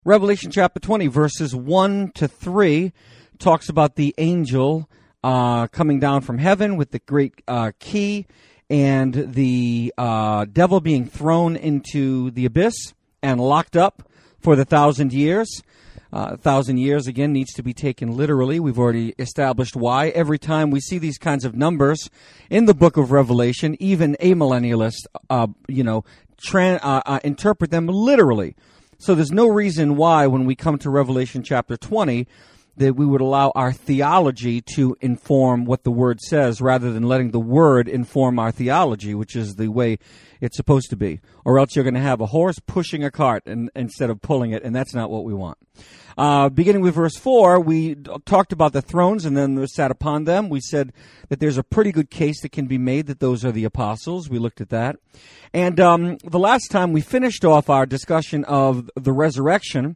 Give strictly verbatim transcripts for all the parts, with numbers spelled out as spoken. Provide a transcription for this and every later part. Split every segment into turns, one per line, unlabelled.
Revelation chapter twenty, verses one to three, talks about the angel uh, coming down from heaven with the great uh, key and the uh, devil being thrown into the abyss and locked up for the thousand years. Uh, a thousand years, again, needs to be taken literally. We've already established why. Every time we see these kinds of numbers in the book of Revelation, even amillennialists, uh, you know, tra- uh, uh, interpret them literally. So there's no reason why when we come to Revelation chapter twenty that we would allow our theology to inform what the Word says rather than letting the Word inform our theology, which is the way it's supposed to be. Or else you're going to have a horse pushing a cart and, instead of pulling it, and that's not what we want. Uh, beginning with verse four, we d- talked about the thrones and then sat upon them. We said that there's a pretty good case that can be made that those are the apostles. We looked at that. And um, the last time we finished off our discussion of the resurrection,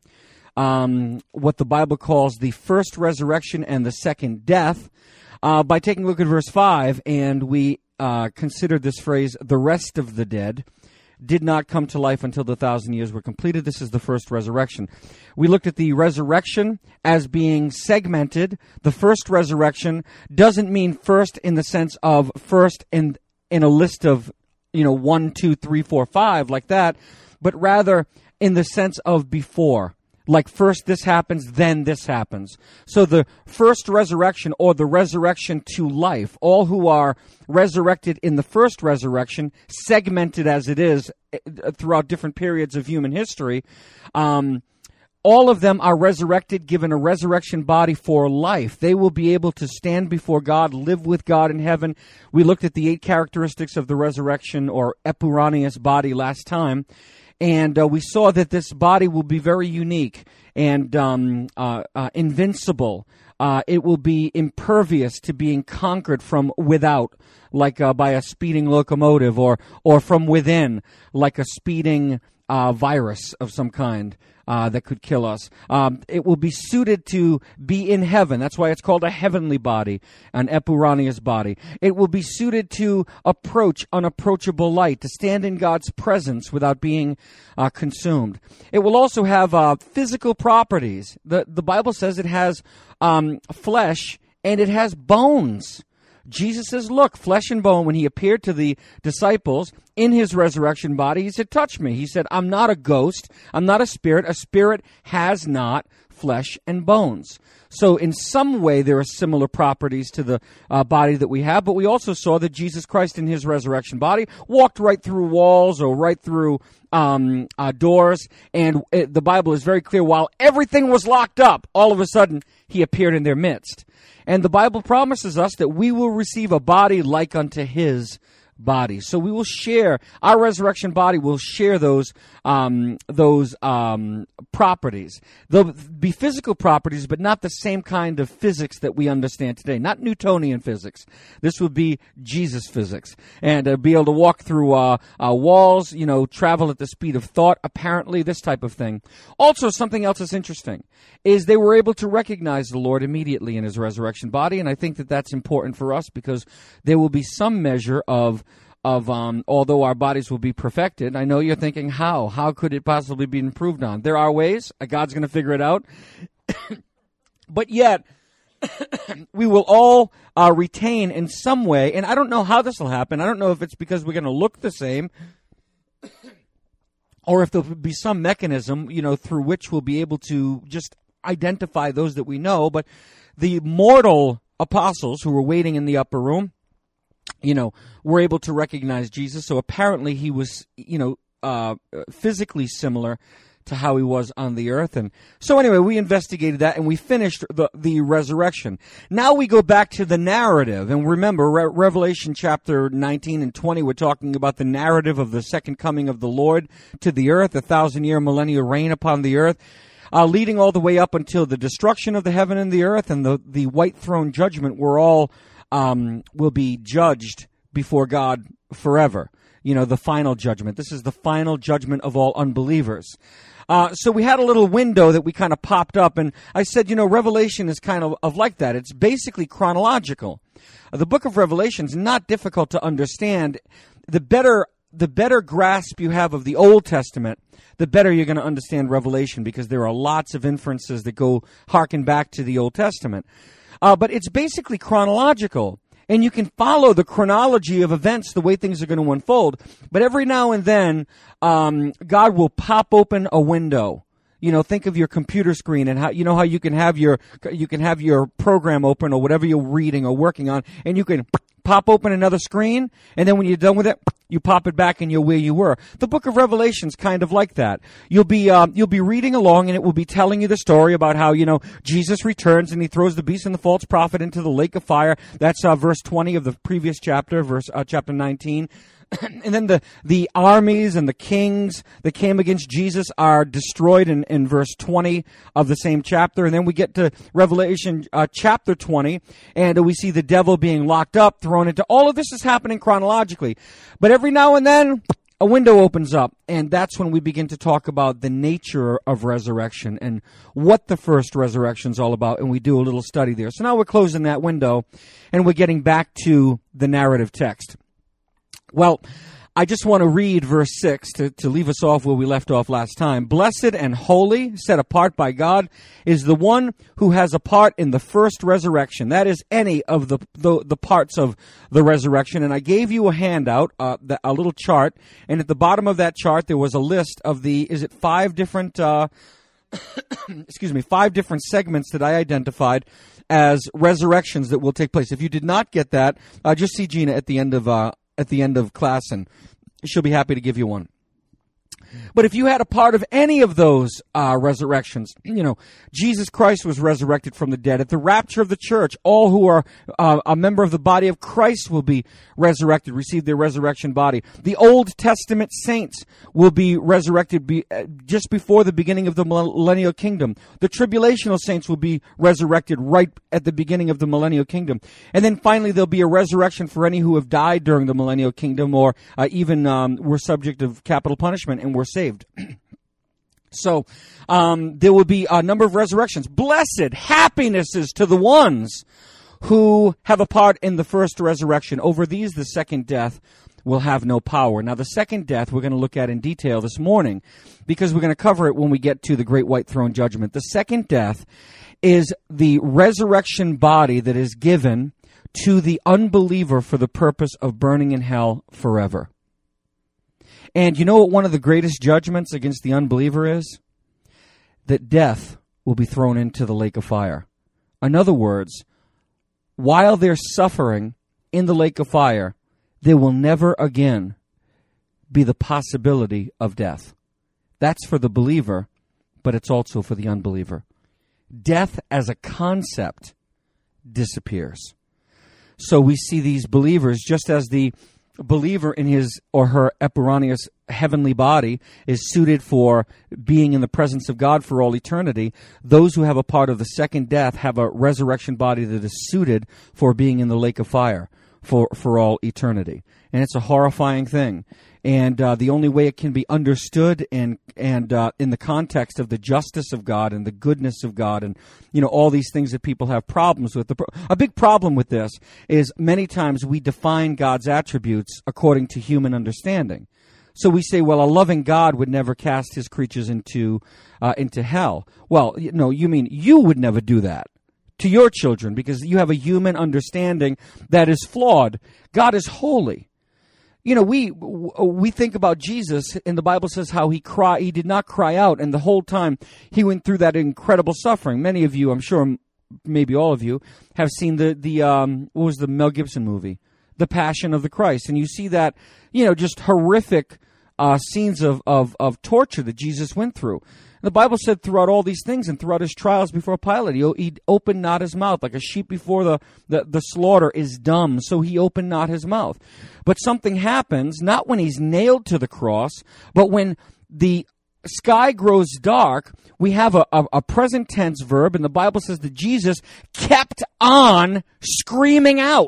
um, what the Bible calls the first resurrection and the second death, uh, by taking a look at verse five, and we uh, considered this phrase, the rest of the dead did not come to life until the thousand years were completed. This is the first resurrection. We looked at the resurrection as being segmented. The first resurrection doesn't mean first in the sense of first in in a list of, you know, one, two, three, four, five, like that, but rather in the sense of before. Like first this happens, then this happens. So the first resurrection, or the resurrection to life, all who are resurrected in the first resurrection, segmented as it is throughout different periods of human history, um, all of them are resurrected, given a resurrection body for life. They will be able to stand before God, live with God in heaven. We looked at the eight characteristics of the resurrection or epuranius body last time. And uh, we saw that this body will be very unique and um, uh, uh, invincible. Uh, it will be impervious to being conquered from without, like uh, by a speeding locomotive, or or from within, like a speeding uh, virus of some kind uh, that could kill us. Um, it will be suited to be in heaven. That's why it's called a heavenly body, an epuranius body. It will be suited to approach unapproachable light, to stand in God's presence without being uh, consumed. It will also have uh, physical properties. The, the Bible says it has um, flesh and it has bones. Jesus says, look, flesh and bone, when he appeared to the disciples in his resurrection body, he said, touch me. He said, I'm not a ghost. I'm not a spirit. A spirit has not flesh and bones. So in some way, there are similar properties to the uh, body that we have, but we also saw that Jesus Christ in his resurrection body walked right through walls or right through um, uh, doors, and it, the Bible is very clear. While everything was locked up, all of a sudden, he appeared in their midst. And the Bible promises us that we will receive a body like unto his body. So we will share, our resurrection body will share those um, those um, properties. They'll be physical properties, but not the same kind of physics that we understand today. Not Newtonian physics. This would be Jesus physics. And uh, be able to walk through uh, uh, walls, you know, travel at the speed of thought, apparently, this type of thing. Also, something else that's interesting is they were able to recognize the Lord immediately in his resurrection body, and I think that that's important for us because there will be some measure of Of um, although our bodies will be perfected. I know you're thinking, how? How could it possibly be improved on? There are ways. God's going to figure it out. But yet, we will all uh, retain in some way, and I don't know how this will happen. I don't know if it's because we're going to look the same, or if there'll be some mechanism, you know, through which we'll be able to just identify those that we know. But the mortal apostles who were waiting in the upper room, you know, were able to recognize Jesus. So apparently he was, you know, uh, physically similar to how he was on the earth. And so anyway, we investigated that and we finished the, the resurrection. Now we go back to the narrative. And remember, Re- Revelation chapter nineteen and twenty, we're talking about the narrative of the second coming of the Lord to the earth, a thousand-year millennial reign upon the earth. Uh, leading all the way up until the destruction of the heaven and the earth and the, the white throne judgment, where all Um, will be judged before God forever. You know, the final judgment. This is the final judgment of all unbelievers. Uh, so we had a little window that we kind of popped up, and I said, you know, Revelation is kind of, of like that. It's basically chronological. Uh, the book of Revelation is not difficult to understand. The better the better grasp you have of the Old Testament, the better you're going to understand Revelation, because there are lots of inferences that go harken back to the Old Testament. Uh, but it's basically chronological, and you can follow the chronology of events, the way things are going to unfold. But every now and then, um, God will pop open a window. You know, think of your computer screen and how, you know how you can have your, you can have your program open or whatever you're reading or working on, and you can pop open another screen, and then when you're done with it, you pop it back and you're where you were. The book of Revelation's kind of like that. You'll be um, you'll be reading along, and it will be telling you the story about how, you know, Jesus returns and he throws the beast and the false prophet into the lake of fire. That's uh, verse twenty of the previous chapter, verse uh, chapter nineteen. And then the, the armies and the kings that came against Jesus are destroyed in, in verse twenty of the same chapter. And then we get to Revelation uh, chapter twenty, and we see the devil being locked up, thrown into... All of this is happening chronologically. But every now and then, a window opens up, and that's when we begin to talk about the nature of resurrection and what the first resurrection is all about, and we do a little study there. So now we're closing that window, and we're getting back to the narrative text. Well, I just want to read verse six to, to leave us off where we left off last time. Blessed and holy, set apart by God, is the one who has a part in the first resurrection. That is any of the the, the parts of the resurrection. And I gave you a handout, uh, the, a little chart, and at the bottom of that chart there was a list of the, is it five different, uh, excuse me, five different segments that I identified as resurrections that will take place. If you did not get that, uh, just see Gina at the end of uh at the end of class, and she'll be happy to give you one. But if you had a part of any of those uh, resurrections, you know, Jesus Christ was resurrected from the dead. At the rapture of the church, all who are uh, a member of the body of Christ will be resurrected, receive their resurrection body. The Old Testament saints will be resurrected be, uh, just before the beginning of the millennial kingdom. The tribulational saints will be resurrected right at the beginning of the millennial kingdom. And then finally there'll be a resurrection for any who have died during the millennial kingdom, or uh, even um, were subject of capital punishment and were saved. So um, there will be a number of resurrections. Blessed happinesses to the ones who have a part in the first resurrection. Over these, the second death will have no power. Now, the second death we're going to look at in detail this morning, because we're going to cover it when we get to the great white throne judgment. The second death is the resurrection body that is given to the unbeliever for the purpose of burning in hell forever. And you know what one of the greatest judgments against the unbeliever is? That death will be thrown into the lake of fire. In other words, while they're suffering in the lake of fire, there will never again be the possibility of death. That's for the believer, but it's also for the unbeliever. Death as a concept disappears. So we see these believers, just as the believer in his or her Epiphanius heavenly body is suited for being in the presence of God for all eternity, those who have a part of the second death have a resurrection body that is suited for being in the lake of fire for, for all eternity. And it's a horrifying thing. And uh, the only way it can be understood and and uh, in the context of the justice of God and the goodness of God and, you know, all these things that people have problems with. The pro- a big problem with this is many times we define God's attributes according to human understanding. So we say, well, a loving God would never cast his creatures into uh, into hell. Well, no, you mean you would never do that to your children because you have a human understanding that is flawed. God is holy. You know, we we think about Jesus, and the Bible says how he cry, he did not cry out, and the whole time he went through that incredible suffering. Many of you, I'm sure, maybe all of you, have seen the the um, what was the Mel Gibson movie, The Passion of the Christ, and you see that, you know, just horrific uh, scenes of, of of torture that Jesus went through. The Bible said throughout all these things and throughout his trials before Pilate, he, he opened not his mouth. Like a sheep before the, the, the slaughter is dumb, so he opened not his mouth. But something happens, not when he's nailed to the cross, but when the sky grows dark, we have a, a, a present tense verb, and the Bible says that Jesus kept on screaming out.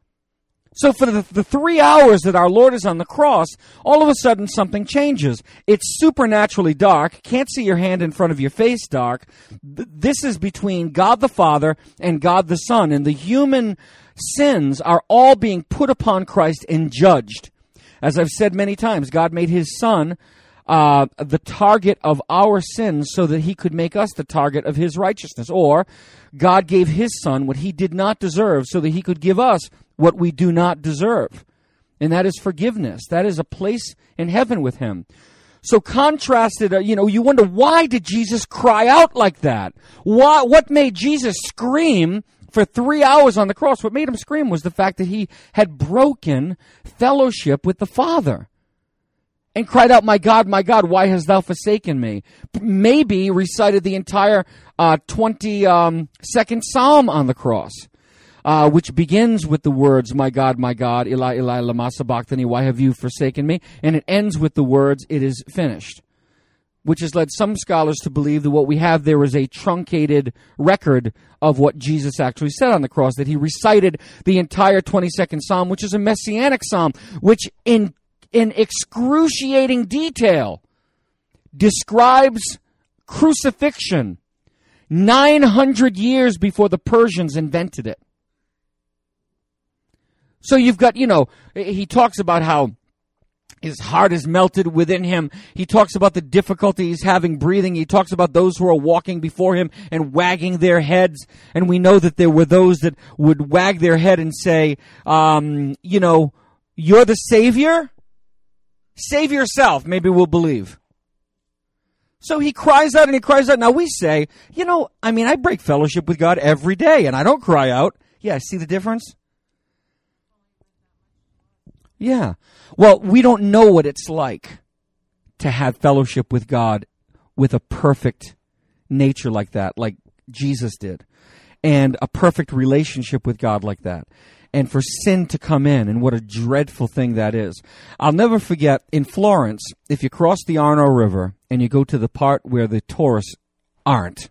So for the, the three hours that our Lord is on the cross, all of a sudden something changes. It's supernaturally dark. Can't see your hand in front of your face dark. This is between God the Father and God the Son. And the human sins are all being put upon Christ and judged. As I've said many times, God made his Son uh, the target of our sins so that he could make us the target of his righteousness. Or God gave his Son what he did not deserve so that he could give us what we do not deserve. And that is forgiveness. That is a place in heaven with him. So contrasted, uh, you know, you wonder, why did Jesus cry out like that? Why, what made Jesus scream for three hours on the cross? What made him scream was the fact that he had broken fellowship with the Father and cried out, "My God, my God, why hast thou forsaken me?" Maybe recited the entire uh, twenty-second Psalm on the cross, uh, which begins with the words, "My God, my God, Eli, Eli, lama sabachthani, why have you forsaken me?" And it ends with the words, "It is finished," which has led some scholars to believe that what we have there is a truncated record of what Jesus actually said on the cross, that he recited the entire twenty-second Psalm, which is a messianic psalm, which in in excruciating detail describes crucifixion nine hundred years before the Persians invented it. So you've got, you know, he talks about how his heart is melted within him. He talks about the difficulty he's having breathing. He talks about those who are walking before him and wagging their heads. And we know that there were those that would wag their head and say, um, you know, "You're the Savior? Save yourself. Maybe we'll believe." So he cries out and he cries out. Now we say, you know, I mean, I break fellowship with God every day and I don't cry out. Yeah, see the difference? Yeah. Well, we don't know what it's like to have fellowship with God with a perfect nature like that, like Jesus did, and a perfect relationship with God like that. And for sin to come in, and what a dreadful thing that is. I'll never forget, in Florence, if you cross the Arno River and you go to the part where the tourists aren't,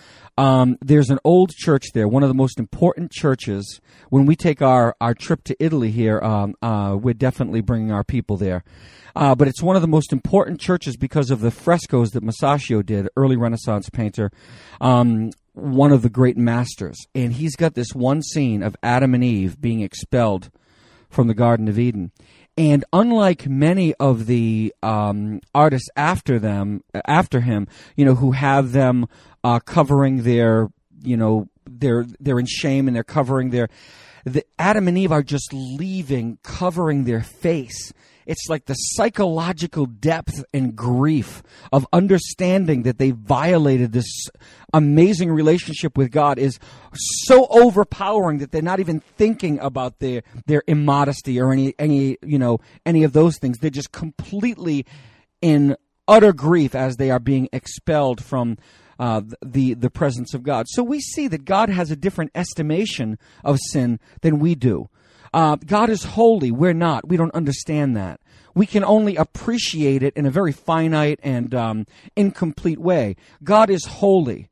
um, there's an old church there, one of the most important churches. When we take our, our trip to Italy here, um, uh, we're definitely bringing our people there. Uh, but it's one of the most important churches because of the frescoes that Masaccio did, early Renaissance painter, um, one of the great masters. And he's got this one scene of Adam and Eve being expelled from the Garden of Eden. And unlike many of the um, artists after them, after him, you know, who have them uh, covering their, you know, they're they're in shame and they're covering their, the Adam and Eve are just leaving, covering their face. It's like the psychological depth and grief of understanding that they violated this amazing relationship with God is so overpowering that they're not even thinking about their their immodesty or any any you know any of those things. They're just completely in utter grief as they are being expelled from uh, the the presence of God. So we see that God has a different estimation of sin than we do. Uh, God is holy. We're not. We don't understand that. We can only appreciate it in a very finite and um, incomplete way. God is holy.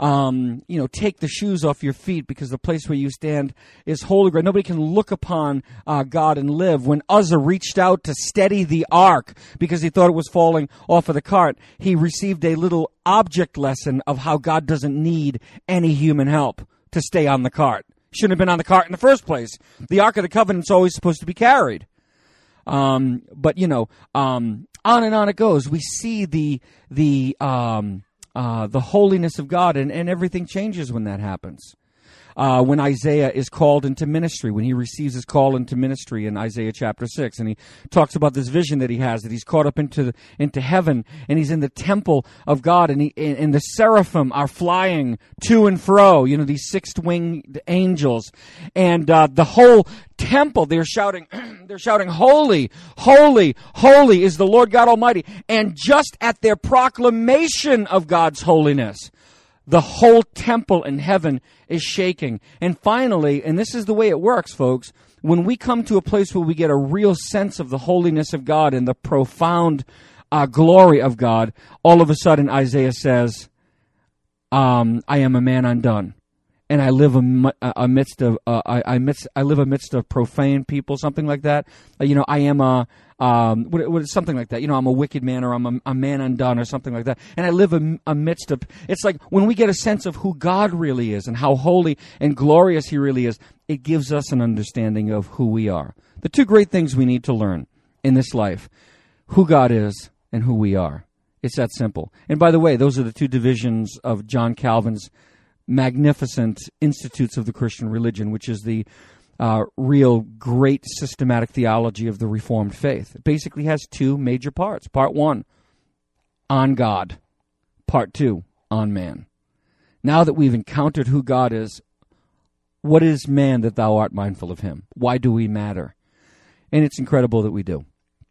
Um, you know, take the shoes off your feet because the place where you stand is holy ground. Nobody can look upon uh, God and live. When Uzzah reached out to steady the ark because he thought it was falling off of the cart, he received a little object lesson of how God doesn't need any human help to stay on the cart. Shouldn't have been on the cart in the first place. The Ark of the Covenant's always supposed to be carried. Um, but, you know, um, on and on it goes. We see the the um, uh, the holiness of God, and, and everything changes when that happens. Uh, when Isaiah is called into ministry, when he receives his call into ministry in Isaiah chapter six, and he talks about this vision that he has, that he's caught up into the, into heaven, and he's in the temple of God, and, he, and, and the seraphim are flying to and fro, you know, these six-winged angels, and uh, the whole temple, they're shouting, they're shouting, "Holy, holy, holy is the Lord God Almighty," and just at their proclamation of God's holiness, the whole temple in heaven is shaking. And finally, and this is the way it works, folks, when we come to a place where we get a real sense of the holiness of God and the profound uh, glory of God, all of a sudden Isaiah says, um, "I am a man undone, and I live am- amidst of uh, I, I, midst, I live amidst of profane people," something like that. Uh, you know, I am a Um, what, what, something like that. You know, I'm a wicked man, or I'm a, a man undone, or something like that. And I live am, amidst of, it's like when we get a sense of who God really is and how holy and glorious he really is, it gives us an understanding of who we are. The two great things we need to learn in this life who God is and who we are. It's that simple. And by the way, those are the two divisions of John Calvin's magnificent Institutes of the Christian Religion, which is the uh, real great systematic theology of the Reformed faith. It basically has two major parts. Part one, on God. Part two, on man. Now that we've encountered who God is, what is man that thou art mindful of him? Why do we matter? And it's incredible that we do.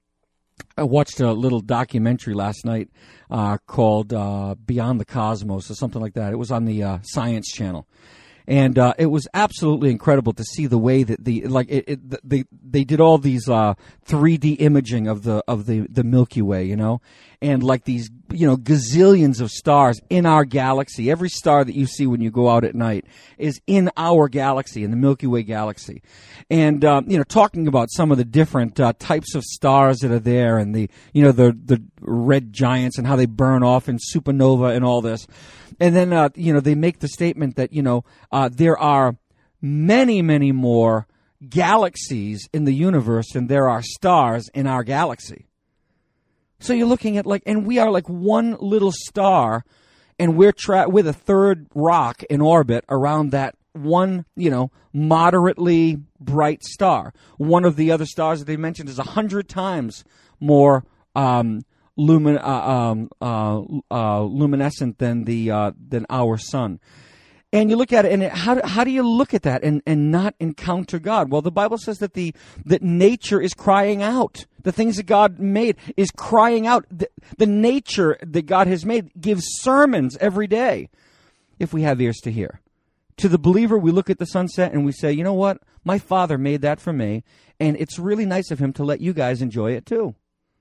I watched a little documentary last night uh, called uh, Beyond the Cosmos or something like that. It was on the uh, Science Channel. And uh, it was absolutely incredible to see the way that the like it, it they they did all these uh, three D imaging of the of the, the Milky Way, you know, and like these you know gazillions of stars in our galaxy. Every star that you see when you go out at night is in our galaxy, in the Milky Way galaxy, and um, you know talking about some of the different uh, types of stars that are there, and the you know the the red giants and how they burn off in supernova and all this. And then, uh, you know, they make the statement that, you know, uh, there are many, many more galaxies in the universe than there are stars in our galaxy. So you're looking at like, and we are like one little star, and we're tra- we're the third rock in orbit around that one, you know, moderately bright star. One of the other stars that they mentioned is a hundred times more um Lumin, uh, um, uh, uh, luminescent than the uh, than our sun, and you look at it, and it, how do, how do you look at that and, and not encounter God? Well, the Bible says that the that nature is crying out. The things that God made is crying out. The, the nature that God has made gives sermons every day. If we have ears to hear, to the believer, we look at the sunset and we say, you know what? My Father made that for me, and it's really nice of Him to let you guys enjoy it too.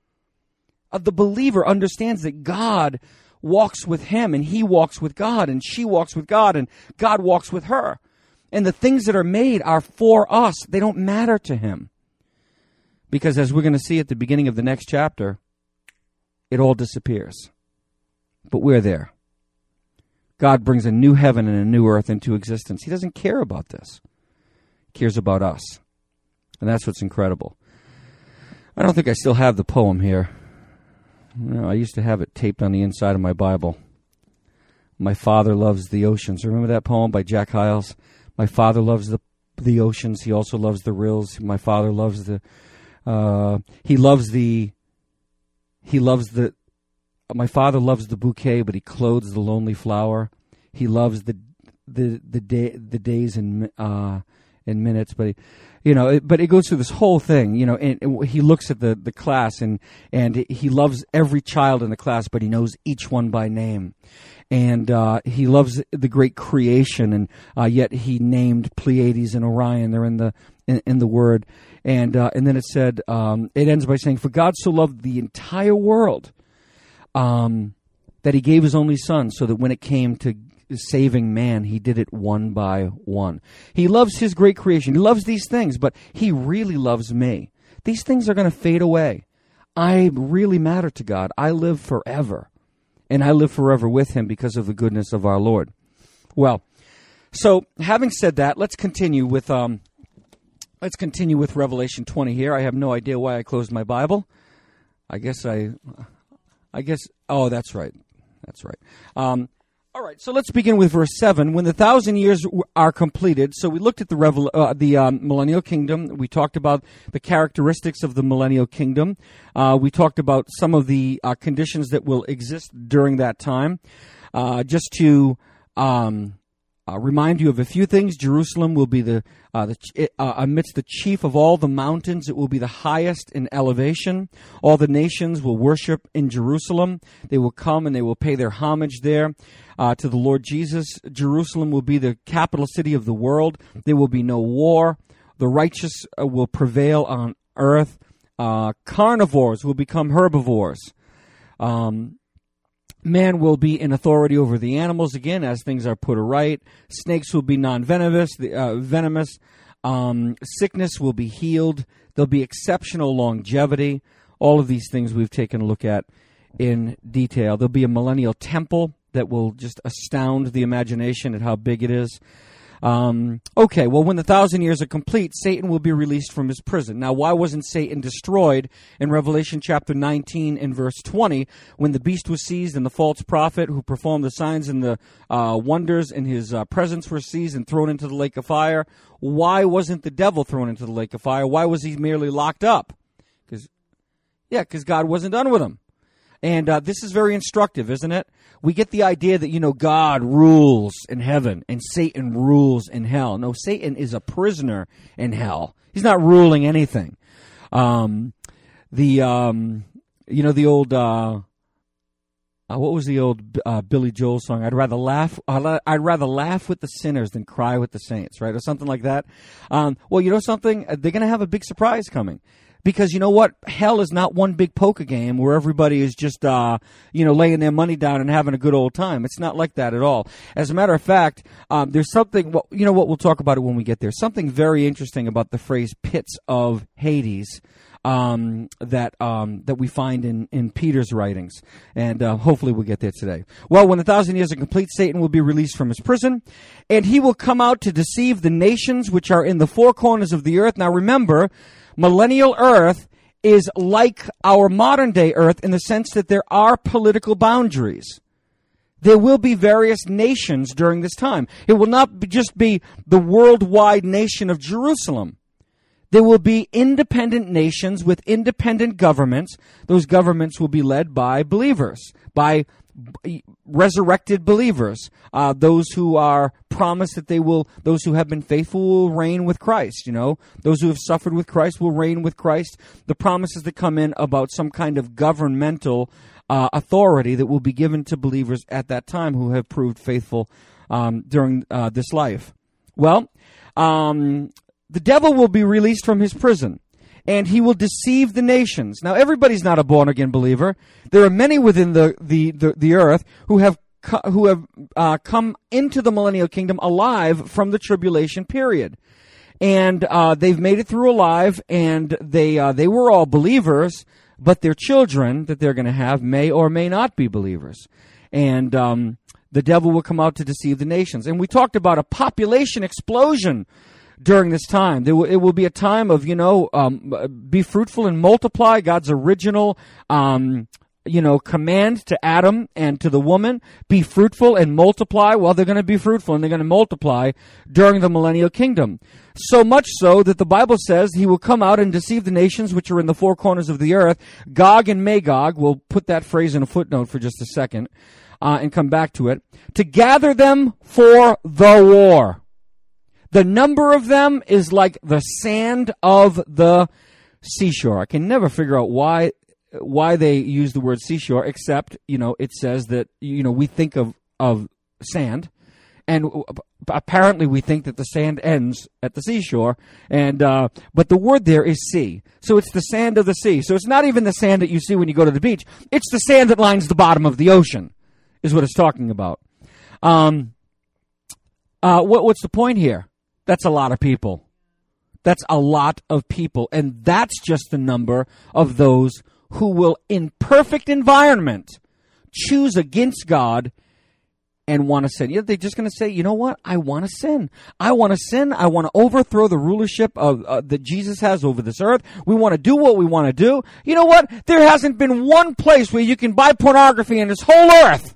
Uh, the believer understands that God walks with him, and he walks with God, and she walks with God, and God walks with her. And the things that are made are for us. They don't matter to him. Because as we're going to see at the beginning of the next chapter, it all disappears. But we're there. God brings a new heaven and a new earth into existence. He doesn't care about this. He cares about us. And that's what's incredible. I don't think I still have the poem here. No, I used to have it taped on the inside of my Bible. My Father loves the oceans. Remember that poem by Jack Hyles? My Father loves the the oceans. He also loves the rills. My Father loves the. Uh, he loves the. He loves the. My Father loves the bouquet, but he clothes the lonely flower. He loves the the the day the days and uh and minutes, but. He, You know, it, but it goes through this whole thing, you know, and, and he looks at the, the class, and, and he loves every child in the class, but he knows each one by name. And uh, he loves the great creation, and uh, yet he named Pleiades and Orion. They're in the in, in the Word. And uh, and then it said, um, it ends by saying, for God so loved the entire world um, that he gave his only Son, so that when it came to saving man, he did it one by one. He loves his great creation. He loves these things, but he really loves me. These things are going to fade away. I really matter to God. I live forever, and I live forever with him because of the goodness of our Lord. Well, so having said that, let's continue with um, let's continue with Revelation twenty here. I have no idea why I closed my Bible. I guess I, I guess. Oh, that's right. That's right. Um, All right, so let's begin with verse seven. When the thousand years are completed, so we looked at the revel- uh, the um, millennial kingdom. We talked about the characteristics of the millennial kingdom. Uh, we talked about some of the uh, conditions that will exist during that time. Uh, just to um, uh, remind you of a few things, Jerusalem will be the, uh, the uh, amidst the chief of all the mountains. It will be the highest in elevation. All the nations will worship in Jerusalem. They will come and they will pay their homage there. Uh, to the Lord Jesus. Jerusalem will be the capital city of the world. There will be no war. The righteous uh, will prevail on earth. Uh, carnivores will become herbivores. Um, man will be in authority over the animals again as things are put aright. Snakes will be non-venomous. The, uh, venomous. Um, sickness will be healed. There'll be exceptional longevity. All of these things we've taken a look at in detail. There'll be a millennial temple that will just astound the imagination at how big it is. Um, okay, well, when the thousand years are complete, Satan will be released from his prison. Now, why wasn't Satan destroyed in Revelation chapter nineteen and verse twenty when the beast was seized and the false prophet who performed the signs and the uh, wonders in his uh, presence were seized and thrown into the lake of fire? Why wasn't the devil thrown into the lake of fire? Why was he merely locked up? Because, yeah, because God wasn't done with him. And uh, this is very instructive, isn't it? We get the idea that, you know, God rules in heaven and Satan rules in hell. No, Satan is a prisoner in hell. He's not ruling anything. Um, the, um, you know, the old, uh, uh, what was the old uh, Billy Joel song? I'd rather laugh. I'd rather laugh with the sinners than cry with the saints, right? Or something like that. Um, well, you know something? They're going to have a big surprise coming. Because you know what? Hell is not one big poker game where everybody is just, uh, you know, laying their money down and having a good old time. It's not like that at all. As a matter of fact, um, there's something, well, you know what? We'll talk about it when we get there. Something very interesting about the phrase pits of Hades um, that um, that we find in, in Peter's writings. And uh, hopefully we'll get there today. Well, when the thousand years are complete, Satan will be released from his prison, and he will come out to deceive the nations which are in the four corners of the earth. Now remember, millennial Earth is like our modern day Earth in the sense that there are political boundaries. There will be various nations during this time. It will not be just be the worldwide nation of Jerusalem. There will be independent nations with independent governments. Those governments will be led by believers, by resurrected believers, uh, those who are promised that they will, those who have been faithful will reign with Christ, you know, those who have suffered with Christ will reign with Christ. The promises that come in about some kind of governmental uh, authority that will be given to believers at that time who have proved faithful um, during uh, this life. Well, um, the devil will be released from his prison, and he will deceive the nations. Now, everybody's not a born-again believer. There are many within the, the, the, the earth who have co- who have uh, come into the millennial kingdom alive from the tribulation period. And uh, they've made it through alive, and they uh, they were all believers, but their children that they're going to have may or may not be believers. And um, the devil will come out to deceive the nations. And we talked about a population explosion during this time. There will, it will be a time of, you know, um, be fruitful and multiply, God's original, um, you know, command to Adam and to the woman, be fruitful and multiply. Well, they're going to be fruitful and they're going to multiply during the millennial kingdom. So much so that the Bible says he will come out and deceive the nations which are in the four corners of the earth. Gog and Magog, we'll put that phrase in a footnote for just a second, uh, and come back to it, to gather them for the war. The number of them is like the sand of the seashore. I can never figure out why why they use the word seashore, except, you know, it says that, you know, we think of, of sand, and apparently we think that the sand ends at the seashore, and uh, but the word there is sea. So it's the sand of the sea. So it's not even the sand that you see when you go to the beach. It's the sand that lines the bottom of the ocean, is what it's talking about. Um, uh, what, what's the point here? That's a lot of people. That's a lot of people. And that's just the number of those who will, in perfect environment, choose against God and want to sin. You know, they're just going to say, you know what? I want to sin. I want to sin. I want to overthrow the rulership of uh, that Jesus has over this earth. We want to do what we want to do. You know what? There hasn't been one place where you can buy pornography in this whole earth.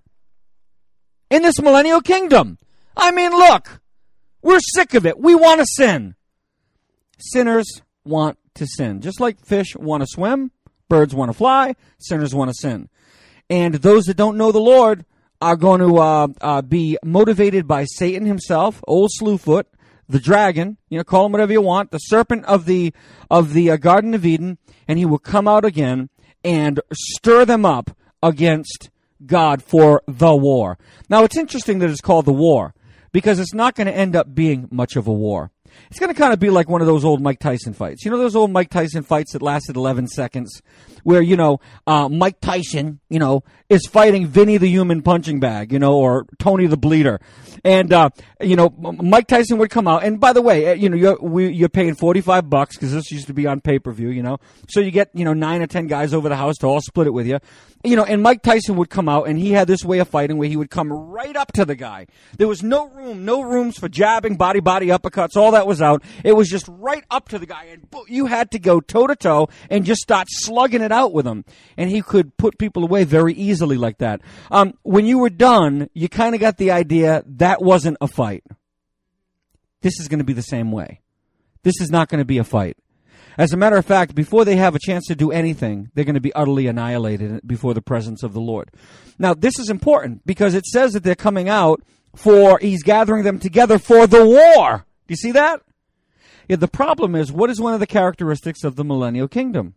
In this millennial kingdom. I mean, look. We're sick of it. We want to sin. Sinners want to sin. Just like fish want to swim, birds want to fly, sinners want to sin. And those that don't know the Lord are going to uh, uh, be motivated by Satan himself, old Slewfoot, the dragon, you know, call him whatever you want, the serpent of the of the uh, Garden of Eden, and he will come out again and stir them up against God for the war. Now, it's interesting that it's called the war, because it's not going to end up being much of a war. It's going to kind of be like one of those old Mike Tyson fights. You know those old Mike Tyson fights that lasted eleven seconds where, you know, uh, Mike Tyson, you know, is fighting Vinny the Human Punching Bag, you know, or Tony the Bleeder. And, uh, you know, Mike Tyson would come out. And by the way, you know, you're, we, you're paying forty-five bucks because this used to be on pay-per-view, you know. So you get, you know, nine or ten guys over the house to all split it with you. You know, and Mike Tyson would come out, and he had this way of fighting where he would come right up to the guy. There was no room, no rooms for jabbing, body, body, uppercuts. All that was out. It was just right up to the guy, and you had to go toe-to-toe and just start slugging it out with him. And he could put people away very easily like that. Um, when you were done, you kind of got the idea that wasn't a fight. This is going to be the same way. This is not going to be a fight. As a matter of fact, before they have a chance to do anything, they're going to be utterly annihilated before the presence of the Lord. Now, this is important because it says that they're coming out for, he's gathering them together for the war. Do you see that? Yeah, the problem is, what is one of the characteristics of the millennial kingdom?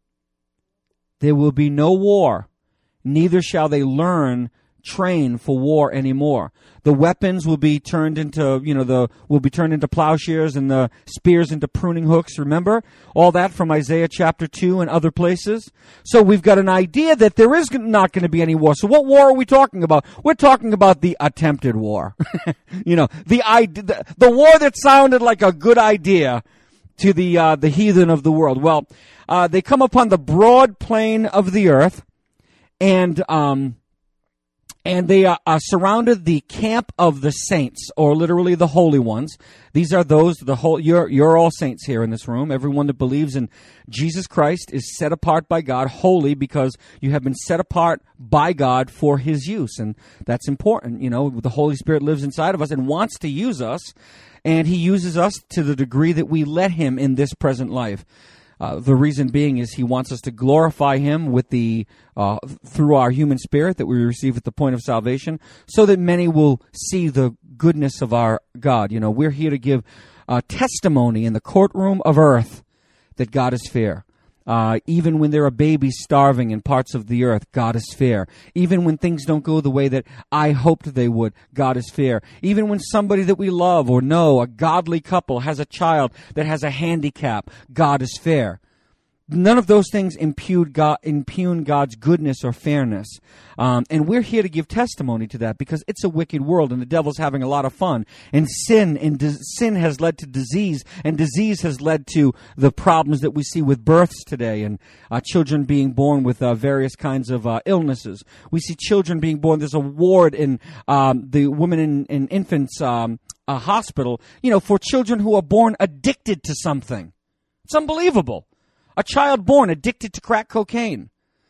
There will be no war, neither shall they learn, train for war anymore. The weapons will be turned into, you know, the will be turned into plowshares and the spears into pruning hooks. Remember all that from Isaiah chapter two and other places. So we've got an idea that there is not going to be any war. So what war are we talking about? We're talking about the attempted war. you know, the, the the war that sounded like a good idea to the uh, the heathen of the world. Well, uh, they come upon the broad plain of the earth, and um. And they uh, uh, surrounded the camp of the saints, or literally the holy ones. These are those, the whole, you're, you're all saints here in this room. Everyone that believes in Jesus Christ is set apart by God, holy, because you have been set apart by God for his use. And that's important. You know, the Holy Spirit lives inside of us and wants to use us. And he uses us to the degree that we let him in this present life. Uh, the reason being is he wants us to glorify him with the uh, through our human spirit that we receive at the point of salvation, so that many will see the goodness of our God. You know, we're here to give uh, testimony in the courtroom of earth that God is fair. Uh, even when there are babies starving in parts of the earth, God is fair. Even when things don't go the way that I hoped they would, God is fair. Even when somebody that we love or know, a godly couple, has a child that has a handicap, God is fair. None of those things impugn, God, impugn God's goodness or fairness. Um, and we're here to give testimony to that because it's a wicked world and the devil's having a lot of fun. And sin and di- sin has led to disease, and disease has led to the problems that we see with births today, and uh, children being born with uh, various kinds of uh, illnesses. We see children being born. There's a ward in um, the Women and, and Infants um, uh, Hospital, you know, for children who are born addicted to something. It's unbelievable. A child born addicted to crack cocaine.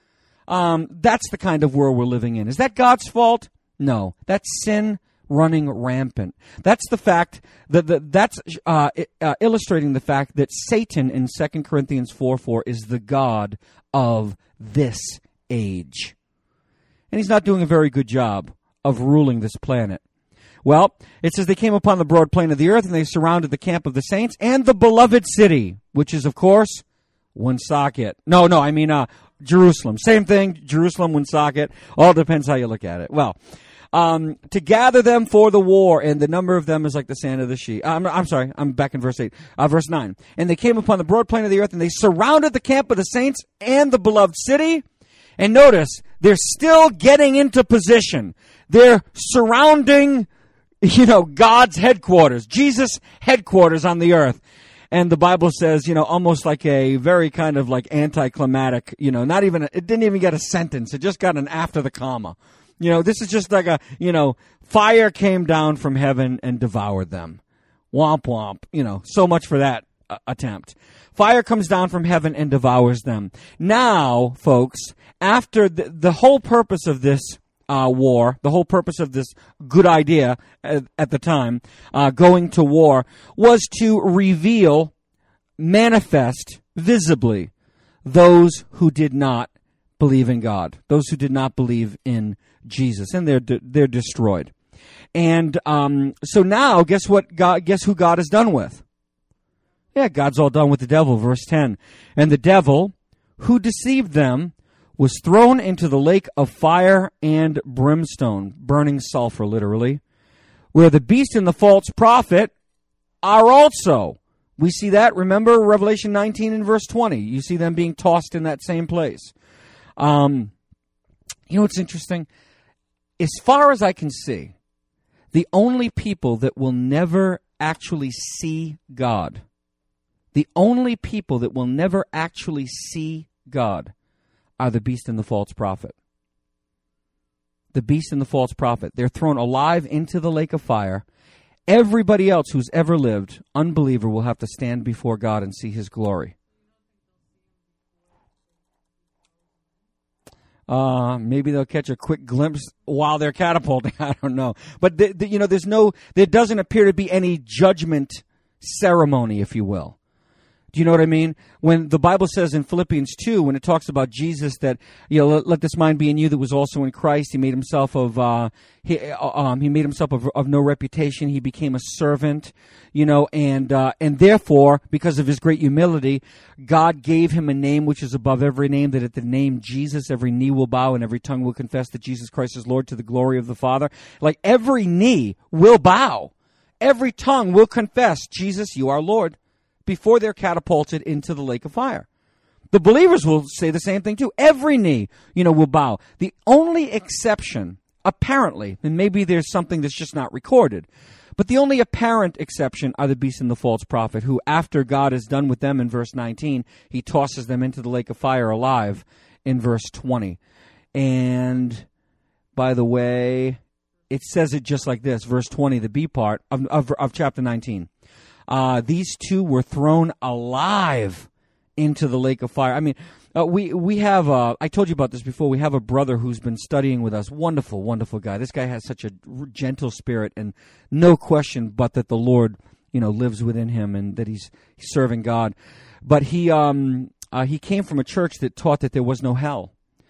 Um, that's the kind of world we're living in. Is that God's fault? No. That's sin running rampant. That's the fact that the, that's uh, uh, illustrating the fact that Satan in Second Corinthians four four is the god of this age. And he's not doing a very good job of ruling this planet. Well, it says they came upon the broad plain of the earth and they surrounded the camp of the saints and the beloved city, which is, of course, Woonsocket. No, no, I mean uh, Jerusalem. Same thing, Jerusalem, Woonsocket. All depends how you look at it. Well, um, to gather them for the war, and the number of them is like the sand of the sea. I'm, I'm sorry, I'm back in verse eight, uh, verse nine. And they came upon the broad plain of the earth, and they surrounded the camp of the saints and the beloved city. And notice, they're still getting into position. They're surrounding, you know, God's headquarters, Jesus' headquarters on the earth. And the Bible says, you know, almost like a very kind of like anticlimactic, you know, not even, a, it didn't even get a sentence. It just got an after the comma. You know, this is just like a, you know, fire came down from heaven and devoured them. Womp womp. You know, so much for that uh, attempt. Fire comes down from heaven and devours them. Now, folks, after the, the whole purpose of this Uh, war, the whole purpose of this good idea at, at the time, uh, going to war, was to reveal, manifest visibly those who did not believe in God, those who did not believe in Jesus, and they're de- they're destroyed. And um, so now, guess what? God, guess who God is done with? Yeah, God's all done with the devil. Verse ten, and the devil who deceived them was thrown into the lake of fire and brimstone, burning sulfur, literally, where the beast and the false prophet, are also. We see that, remember, Revelation nineteen and verse twenty. You see them being tossed in that same place. Um, you know what's interesting? As far as I can see, the only people that will never actually see God, the only people that will never actually see God are the beast and the false prophet. The beast and the false prophet. They're thrown alive into the lake of fire. Everybody else who's ever lived, unbeliever, will have to stand before God and see his glory. Uh, maybe they'll catch a quick glimpse while they're catapulting. I don't know. But, the, the, you know, there's no, there doesn't appear to be any judgment ceremony, if you will. Do you know what I mean? When the Bible says in Philippians two, when it talks about Jesus that, you know, let, let this mind be in you that was also in Christ. He made himself of, uh, he, um, he made himself of, of no reputation. He became a servant, you know, and, uh, and therefore, because of his great humility, God gave him a name which is above every name, that at the name Jesus, every knee will bow and every tongue will confess that Jesus Christ is Lord to the glory of the Father. Like every knee will bow. Every tongue will confess, Jesus, you are Lord, before they're catapulted into the lake of fire. The believers will say the same thing too. Every knee, you know, will bow. The only exception, apparently, and maybe there's something that's just not recorded, but the only apparent exception are the beast and the false prophet, who after God is done with them in verse nineteen, he tosses them into the lake of fire alive in verse twenty. And by the way, it says it just like this, verse twenty, the B part of, of, of chapter nineteen. Uh, these two were thrown alive into the lake of fire. I mean, uh, we we have, uh, I told you about this before, we have a brother who's been studying with us. Wonderful, wonderful guy. This guy has such a gentle spirit, and no question but that the Lord, you know, lives within him and that he's, he's serving God. But he, um, uh, he came from a church that taught that there was no hell.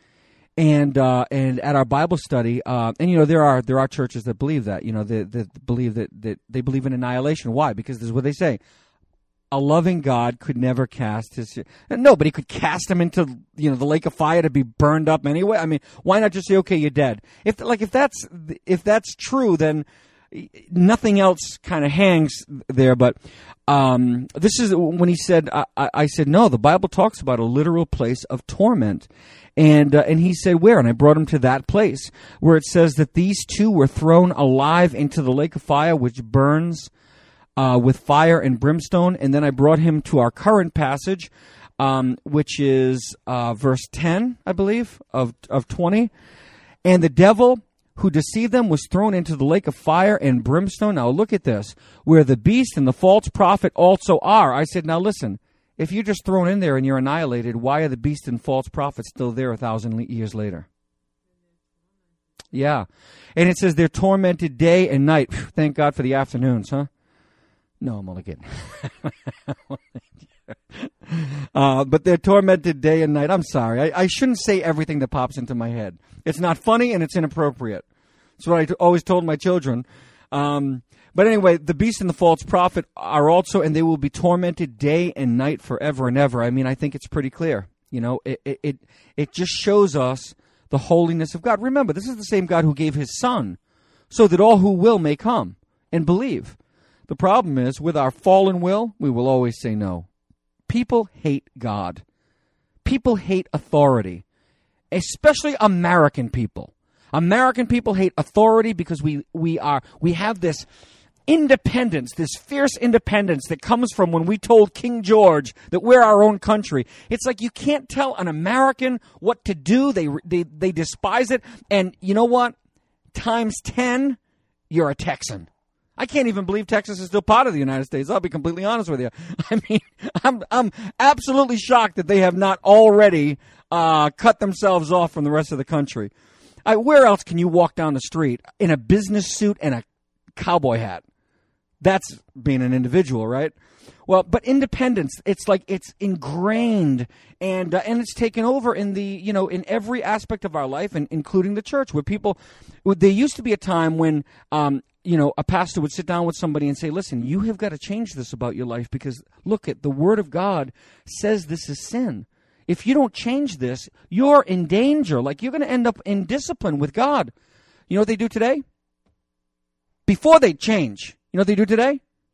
And uh, and at our Bible study, uh, and you know there are there are churches that believe that, you know, that, that believe that, that they believe in annihilation. Why? Because this is what they say: a loving God could never cast his nobody could cast him into, you know, the lake of fire to be burned up anyway. I mean, why not just say, okay, you're dead? If like if that's if that's true, then nothing else kind of hangs there. But um, this is when he said, I, I said, no, the Bible talks about a literal place of torment. And uh, and he said, where? And I brought him to that place where it says that these two were thrown alive into the lake of fire, which burns uh, with fire and brimstone. And then I brought him to our current passage, um, which is uh, verse ten, I believe, of, of twenty. And the devil who deceived them was thrown into the lake of fire and brimstone. Now look at this, where the beast and the false prophet also are. I said, now listen. If you're just thrown in there and you're annihilated, why are the beast and false prophets still there a thousand years later? Yeah. And it says they're tormented day and night. Thank God for the afternoons, huh? No, I'm only kidding. uh, but they're tormented day and night. I'm sorry. I, I shouldn't say everything that pops into my head. It's not funny and it's inappropriate. That's what I t- always told my children. Um... But anyway, the beast and the false prophet are also, and they will be tormented day and night forever and ever. I mean, I think it's pretty clear. You know, it it it just shows us the holiness of God. Remember, this is the same God who gave his son so that all who will may come and believe. The problem is, with our fallen will, we will always say no. People hate God. People hate authority, especially American people. American people hate authority because we we are we have this independence, this fierce independence that comes from when we told King George that we're our own country. It's like you can't tell an American what to do. They they they despise it. And you know what? Times ten, you're a Texan. I can't even believe Texas is still part of the United States. I'll be completely honest with you. I mean, I'm I'm absolutely shocked that they have not already uh, cut themselves off from the rest of the country. I, where else can you walk down the street in a business suit and a cowboy hat? That's being an individual, right? Well, but independence, it's like it's ingrained and uh, and it's taken over in the, you know, in every aspect of our life, and including the church, where people, there used to be a time when, um, you know, a pastor would sit down with somebody and say, listen, you have got to change this about your life because, look, at the Word of God says this is sin. If you don't change this, you're in danger. Like, you're going to end up in discipline with God. You know what they do today? Before they change, you know what they do today?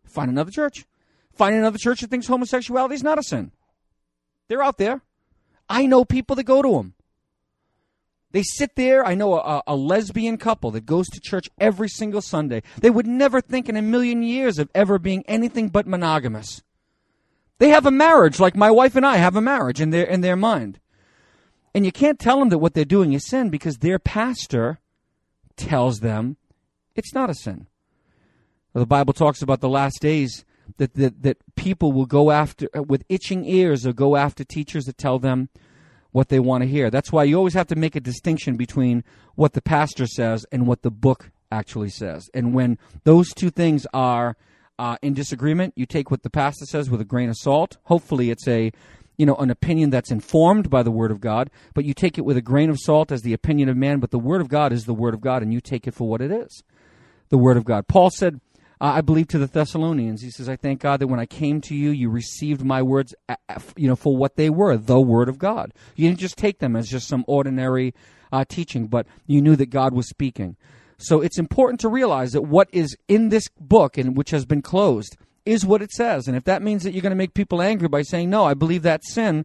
Find another church. Find another church that thinks homosexuality is not a sin. They're out there. I know people that go to them. They sit there. I know a, a lesbian couple that goes to church every single Sunday. They would never think in a million years of ever being anything but monogamous. They have a marriage like my wife and I have a marriage in their in their mind. And you can't tell them that what they're doing is sin because their pastor tells them it's not a sin. The Bible talks about the last days that, that, that people will go after, with itching ears, or go after teachers that tell them what they want to hear. That's why you always have to make a distinction between what the pastor says and what the book actually says. And when those two things are uh, in disagreement, you take what the pastor says with a grain of salt. Hopefully it's a, you know, an opinion that's informed by the Word of God, but you take it with a grain of salt as the opinion of man, but the Word of God is the Word of God, and you take it for what it is, the Word of God. Paul said, uh, I believe to the Thessalonians, he says, I thank God that when I came to you, you received my words, you know, for what they were, the Word of God. You didn't just take them as just some ordinary uh, teaching, but you knew that God was speaking. So it's important to realize that what is in this book, and which has been closed, is what it says. And if that means that you're going to make people angry by saying, no, I believe that's sin.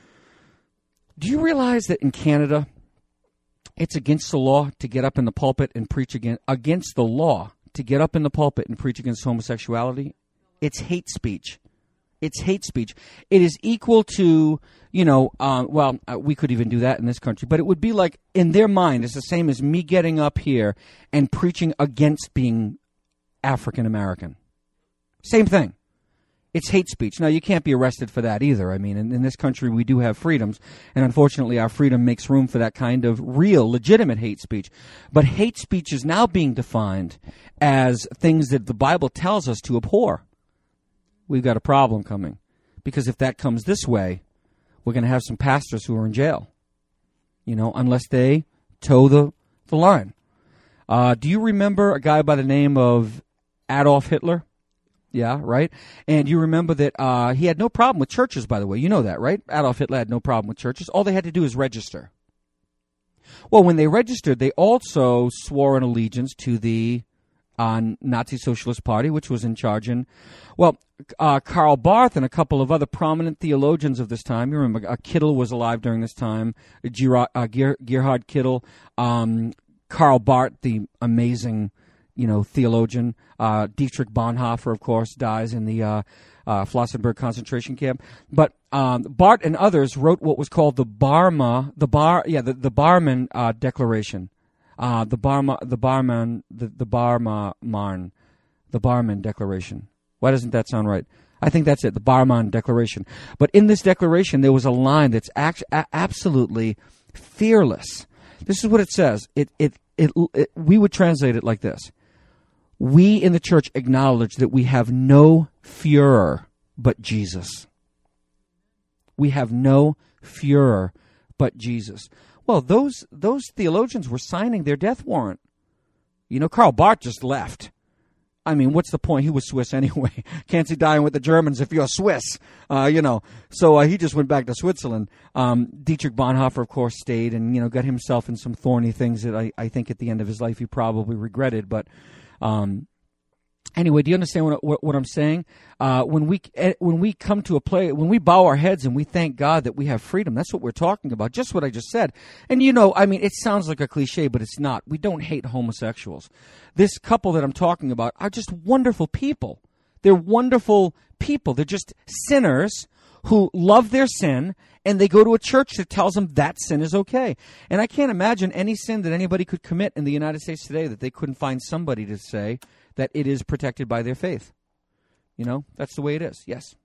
Do you realize that in Canada, it's against the law to get up in the pulpit and preach against, against the law to get up in the pulpit and preach against homosexuality? It's hate speech. It's hate speech. It is equal to, you know, uh, well, uh, we could even do that in this country, but it would be like, in their mind, it's the same as me getting up here and preaching against being African American. Same thing. It's hate speech. Now, you can't be arrested for that either. I mean, in, in this country, we do have freedoms, and unfortunately, our freedom makes room for that kind of real, legitimate hate speech. But hate speech is now being defined as things that the Bible tells us to abhor. We've got a problem coming, because if that comes this way, we're going to have some pastors who are in jail, you know, unless they toe the, the line. Uh, do you remember a guy by the name of Adolf Hitler? Yeah, right? And you remember that uh, he had no problem with churches, by the way. You know that, right? Adolf Hitler had no problem with churches. All they had to do is register. Well, when they registered, they also swore an allegiance to the uh, Nazi Socialist Party, which was in charge. And, well, uh, Karl Barth and a couple of other prominent theologians of this time, you remember, uh, Kittel was alive during this time, Gerhard, uh, Ger- Gerhard Kittel, um, Karl Barth, the amazing you know, theologian. Uh, Dietrich Bonhoeffer, of course, dies in the uh, uh, Flossenburg concentration camp. But um, Barth and others wrote what was called the Barma, the Bar, yeah, the, the Barman uh, Declaration, uh, the Barma, the Barman, the, the Barma Marn, the Barman Declaration. Why doesn't that sound right? I think that's it, the Barman Declaration. But in this declaration, there was a line that's act- a- absolutely fearless. This is what it says. It, it, it, it, we would translate it like this. We in the church acknowledge that we have no Führer but Jesus. We have no Führer but Jesus. Well, those those theologians were signing their death warrant. You know, Karl Barth just left. I mean, what's the point? He was Swiss anyway. Can't see dying with the Germans if you're Swiss, uh, you know. So uh, he just went back to Switzerland. Um, Dietrich Bonhoeffer, of course, stayed and, you know, got himself in some thorny things that I, I think at the end of his life he probably regretted. But um, anyway, do you understand what, what, what I'm saying? Uh, when we when we come to a place, when we bow our heads and we thank God that we have freedom, that's what we're talking about, just what I just said. And, you know, I mean, it sounds like a cliche, but it's not. We don't hate homosexuals. This couple that I'm talking about are just wonderful people. They're wonderful people. They're just sinners who love their sin, and they go to a church that tells them that sin is okay. And I can't imagine any sin that anybody could commit in the United States today that they couldn't find somebody to say that it is protected by their faith. You know, that's the way it is. Yes.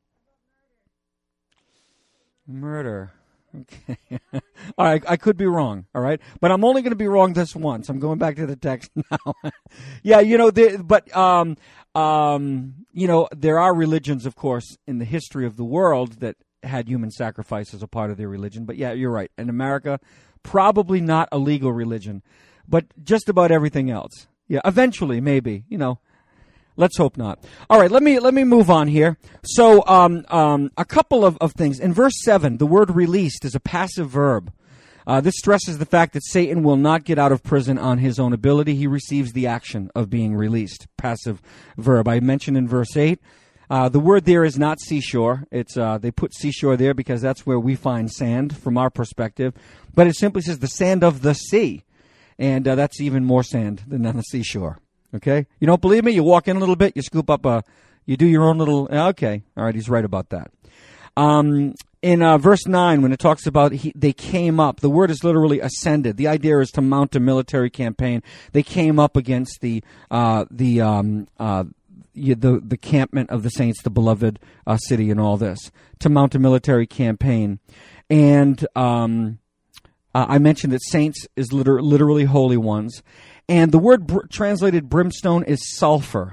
Murder. Okay. All right, I could be wrong, all right? But I'm only going to be wrong this once. I'm going back to the text now. yeah, you know, there, but, um, um, you know, there are religions, of course, in the history of the world that had human sacrifice as a part of their religion. But, yeah, you're right. In America, probably not a legal religion, but just about everything else. Yeah, eventually, maybe, you know. Let's hope not. All right, let me let me move on here. So um, um, a couple of, of things. In verse seven, the word released is a passive verb. Uh, this stresses the fact that Satan will not get out of prison on his own ability. He receives the action of being released. Passive verb. I mentioned in verse eight, uh, the word there is not seashore. It's uh, they put seashore there because that's where we find sand from our perspective. But it simply says the sand of the sea. And uh, that's even more sand than on the seashore. Okay? You don't believe me? You walk in a little bit, you scoop up a, you do your own little, okay. All right, he's right about that. Um, in uh, verse nine, when it talks about he, they came up, the word is literally ascended. The idea is to mount a military campaign. They came up against the uh, the um, uh, the the campment of the saints, the beloved uh, city, and all this to mount a military campaign. And um, uh, I mentioned that saints is liter- literally holy ones, and the word br- translated brimstone is sulfur.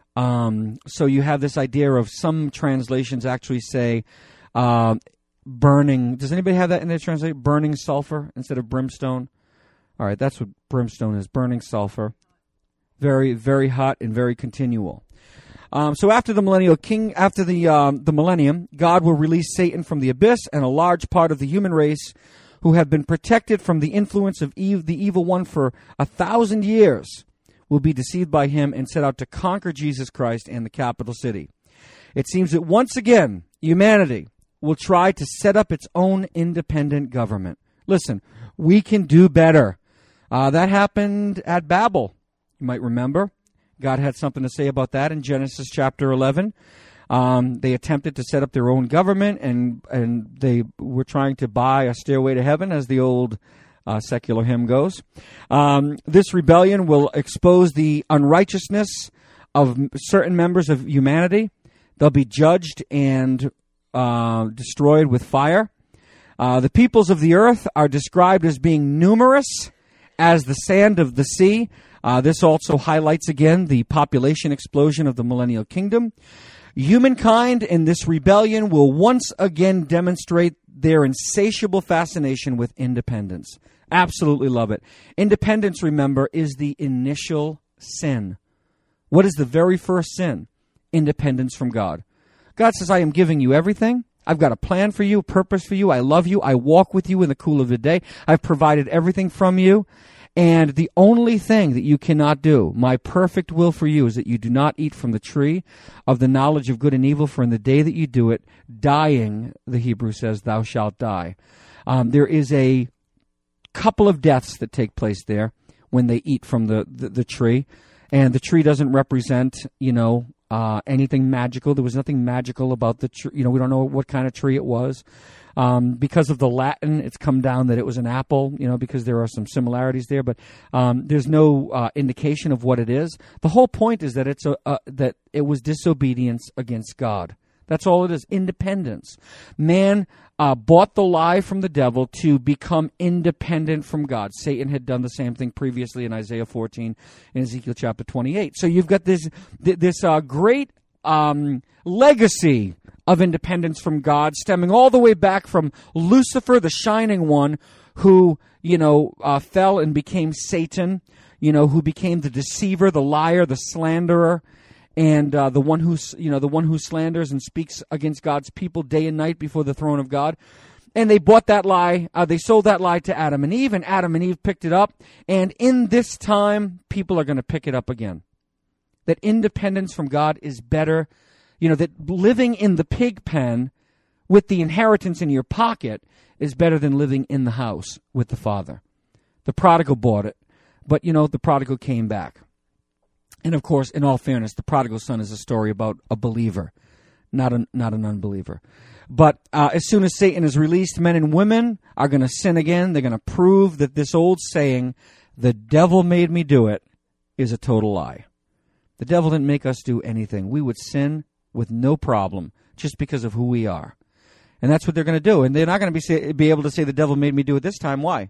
Um, so you have this idea of some translations actually say. Uh, burning. Does anybody have that in their translation? Burning sulfur instead of brimstone. All right, that's what brimstone is. Burning sulfur. Very, very hot and very continual. Um, so after the millennial king, after the um, the millennium, God will release Satan from the abyss, and a large part of the human race, who have been protected from the influence of Eve, the evil one, for a thousand years, will be deceived by him and set out to conquer Jesus Christ and the capital city. It seems that once again, humanity will try to set up its own independent government. Listen, we can do better. Uh, that happened at Babel, you might remember. God had something to say about that in Genesis chapter eleven. Um, they attempted to set up their own government, and and they were trying to buy a stairway to heaven, as the old uh, secular hymn goes. Um, this rebellion will expose the unrighteousness of certain members of humanity. They'll be judged and Uh, destroyed with fire. Uh, the peoples of the earth are described as being numerous as the sand of the sea. Uh, this also highlights again the population explosion of the millennial kingdom. Humankind in this rebellion will once again demonstrate their insatiable fascination with independence. Absolutely love it. Independence, remember, is the initial sin. What is the very first sin? Independence from God. God says, I am giving you everything. I've got a plan for you, a purpose for you. I love you. I walk with you in the cool of the day. I've provided everything from you. And the only thing that you cannot do, my perfect will for you, is that you do not eat from the tree of the knowledge of good and evil, for in the day that you do it, dying, the Hebrew says, thou shalt die. Um, there is a couple of deaths that take place there when they eat from the, the, the tree. And the tree doesn't represent, you know, Uh, anything magical. There was nothing magical about the tree. You know, we don't know what kind of tree it was. Um, because of the Latin, it's come down that it was an apple, you know, because there are some similarities there. But um, there's no uh, indication of what it is. The whole point is that it's a, uh, that it was disobedience against God. That's all it is, independence. Man uh, bought the lie from the devil to become independent from God. Satan had done the same thing previously in Isaiah fourteen and Ezekiel chapter twenty-eight. So you've got this this uh, great um, legacy of independence from God, stemming all the way back from Lucifer, the shining one, who, you know, uh, fell and became Satan, you know, who became the deceiver, the liar, the slanderer, and uh, the one who, you know, the one who slanders and speaks against God's people day and night before the throne of God. And they bought that lie. Uh, they sold that lie to Adam and Eve, and Adam and Eve picked it up. And in this time, people are going to pick it up again. That independence from God is better. You know, that living in the pig pen with the inheritance in your pocket is better than living in the house with the Father. The prodigal bought it, but, you know, the prodigal came back. And, of course, in all fairness, the prodigal son is a story about a believer, not, a, not an unbeliever. But uh, as soon as Satan is released, men and women are going to sin again. They're going to prove that this old saying, the devil made me do it, is a total lie. The devil didn't make us do anything. We would sin with no problem just because of who we are. And that's what they're going to do. And they're not going to be, say, be able to say the devil made me do it this time. Why?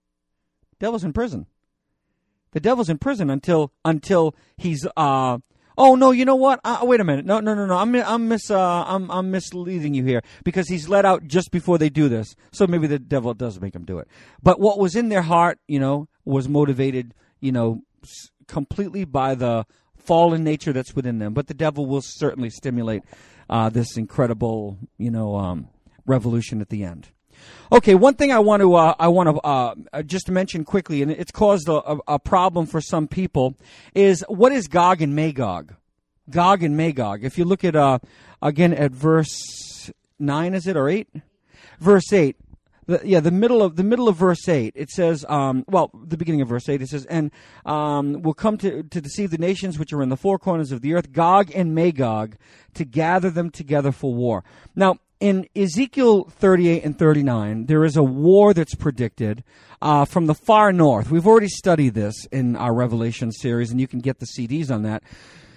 The devil's in prison. The devil's in prison until until he's uh oh no, you know what? Uh, wait a minute. No, no, no, no. I'm I'm mis uh I'm I'm misleading you here, because he's let out just before they do this. So maybe the devil does make them do it. But what was in their heart, you know, was motivated, you know, completely by the fallen nature that's within them. But the devil will certainly stimulate uh, this incredible, you know, um, revolution at the end. Okay, one thing I want to uh, I want to uh, just mention quickly, and it's caused a, a problem for some people, is what is Gog and Magog? Gog and Magog. If you look at uh, again at verse nine, is it or eight? Verse eight. The, yeah, the middle of the middle of verse eight. It says, um, well, the beginning of verse eight. It says, and um, will come to to deceive the nations which are in the four corners of the earth, Gog and Magog, to gather them together for war. Now, in Ezekiel thirty-eight and thirty-nine, there is a war that's predicted uh, from the far north. We've already studied this in our Revelation series, and you can get the C Ds on that.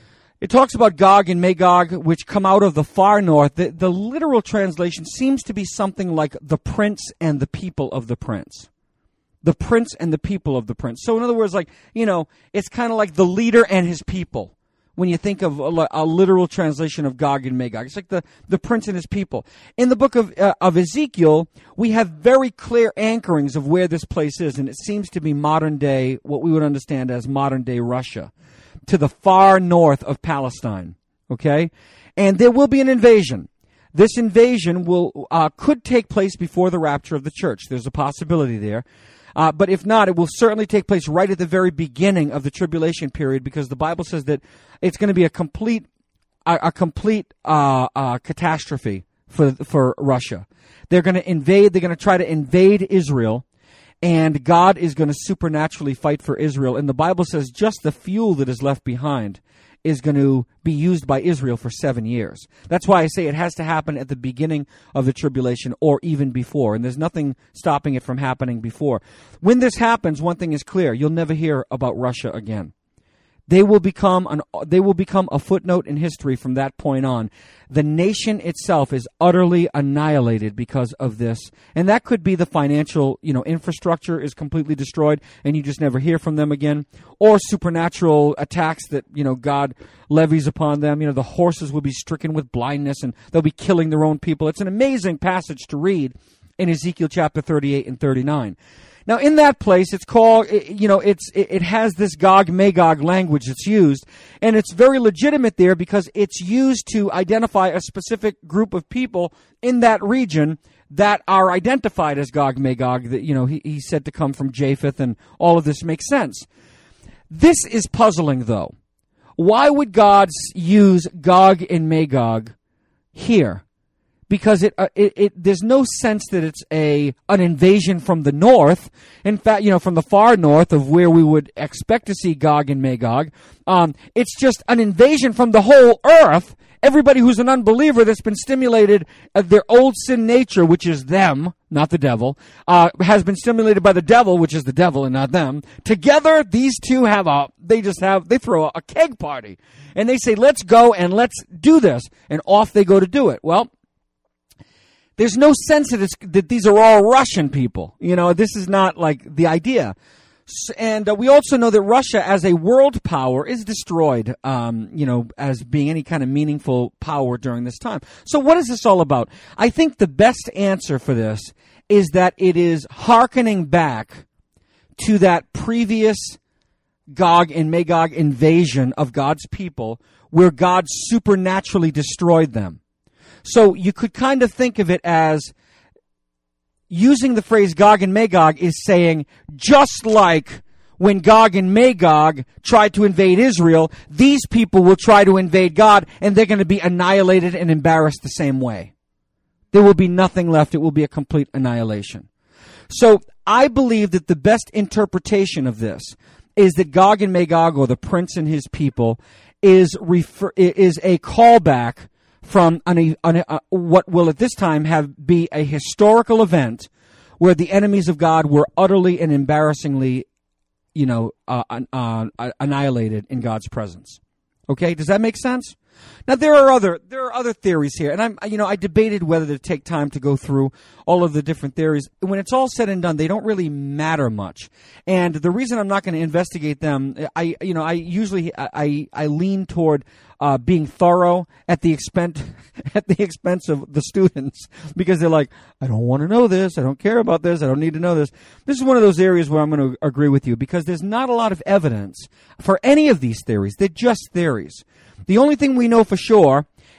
It talks about Gog and Magog, which come out of the far north. The, the literal translation seems to be something like the prince and the people of the prince. The prince and the people of the prince. So in other words, like, you know, it's kind of like the leader and his people. When you think of a, a literal translation of Gog and Magog, it's like the, the prince and his people. In the book of, uh, of Ezekiel, we have very clear anchorings of where this place is, and it seems to be modern day, what we would understand as modern day Russia, to the far north of Palestine, okay? And there will be an invasion. This invasion will uh, could take place before the rapture of the church. There's a possibility there. Uh, but if not, it will certainly take place right at the very beginning of the tribulation period, because the Bible says that it's going to be a complete a, a complete uh, uh, catastrophe for for Russia. They're going to invade. They're going to try to invade Israel. And God is going to supernaturally fight for Israel. And the Bible says just the fuel that is left behind is going to be used by Israel for seven years. That's why I say it has to happen at the beginning of the tribulation or even before. And there's nothing stopping it from happening before. When this happens, one thing is clear. You'll never hear about Russia again. They will become an they will become a footnote in history from that point on. The nation itself is utterly annihilated because of this. And that could be the financial, you know, infrastructure is completely destroyed and you just never hear from them again. Or supernatural attacks that, you know, God levies upon them. You know, the horses will be stricken with blindness and they'll be killing their own people. It's an amazing passage to read in Ezekiel chapter thirty-eight and thirty-nine. Now, in that place, it's called, you know, it's it has this Gog-Magog language that's used, and it's very legitimate there because it's used to identify a specific group of people in that region that are identified as Gog-Magog. That, you know, he, he's said to come from Japheth, and all of this makes sense. This is puzzling, though. Why would God use Gog and Magog here? Because it, uh, it, it, there's no sense that it's a an invasion from the north. In fact, you know, from the far north of where we would expect to see Gog and Magog. Um, it's just an invasion from the whole earth. Everybody who's an unbeliever that's been stimulated, uh, their old sin nature, which is them, not the devil, uh, has been stimulated by the devil, which is the devil and not them. Together, these two have a, they just have, they throw a, a keg party. And they say, let's go and let's do this. And off they go to do it. Well, there's no sense that, it's, that these are all Russian people. You know, this is not like the idea. And uh, we also know that Russia as a world power is destroyed, um, you know, as being any kind of meaningful power during this time. So what is this all about? I think the best answer for this is that it is hearkening back to that previous Gog and Magog invasion of God's people where God supernaturally destroyed them. So you could kind of think of it as using the phrase Gog and Magog is saying, just like when Gog and Magog tried to invade Israel, these people will try to invade God, and they're going to be annihilated and embarrassed the same way. There will be nothing left. It will be a complete annihilation. So I believe that the best interpretation of this is that Gog and Magog, or the prince and his people, is refer- is a callback from an, an, uh, what will at this time have be a historical event where the enemies of God were utterly and embarrassingly, you know, uh, uh, uh, annihilated in God's presence. Okay, does that make sense? Now there are other there are other theories here, and I'm you know I debated whether to take time to go through all of the different theories. When it's all said and done, they don't really matter much. And the reason I'm not going to investigate them, I you know I usually I I lean toward uh, being thorough at the expense at the expense of the students, because they're like, I don't want to know this, I don't care about this, I don't need to know this. This is one of those areas where I'm going to agree with you, because there's not a lot of evidence for any of these theories. They're just theories. The only thing we know for sure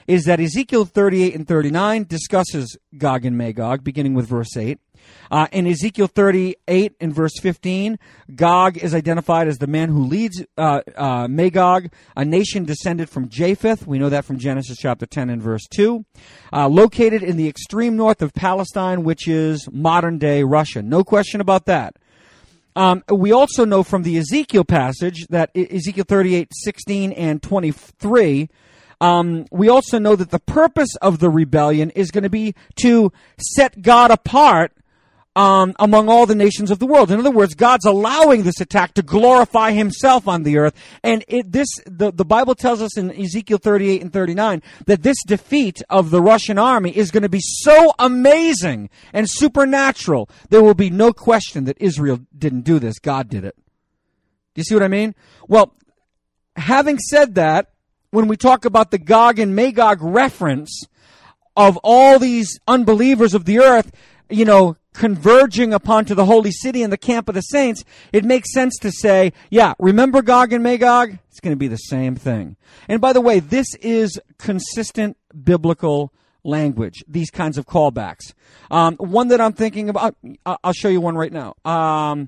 is that Ezekiel thirty-eight and thirty-nine discusses Gog and Magog, beginning with verse eight. Uh, in Ezekiel thirty-eight and verse fifteen, Gog is identified as the man who leads uh, uh, Magog, a nation descended from Japheth. We know that from Genesis chapter ten and verse two. Uh, located in the extreme north of Palestine, which is modern-day Russia. No question about that. Um, we also know from the Ezekiel passage that Ezekiel thirty-eight, sixteen, and twenty-three, um, we also know that the purpose of the rebellion is going to be to set God apart Um, among all the nations of the world. In other words, God's allowing this attack to glorify himself on the earth. And it, this, the, the Bible tells us in Ezekiel thirty-eight and thirty-nine that this defeat of the Russian army is going to be so amazing and supernatural, there will be no question that Israel didn't do this. God did it. Do you see what I mean? Well, having said that, when we talk about the Gog and Magog reference of all these unbelievers of the earth, you know, converging upon to the holy city and the camp of the saints, it makes sense to say, yeah, remember Gog and Magog? It's going to be the same thing. And by the way, this is consistent biblical language, these kinds of callbacks. Um, one that I'm thinking about, I'll show you one right now. Um,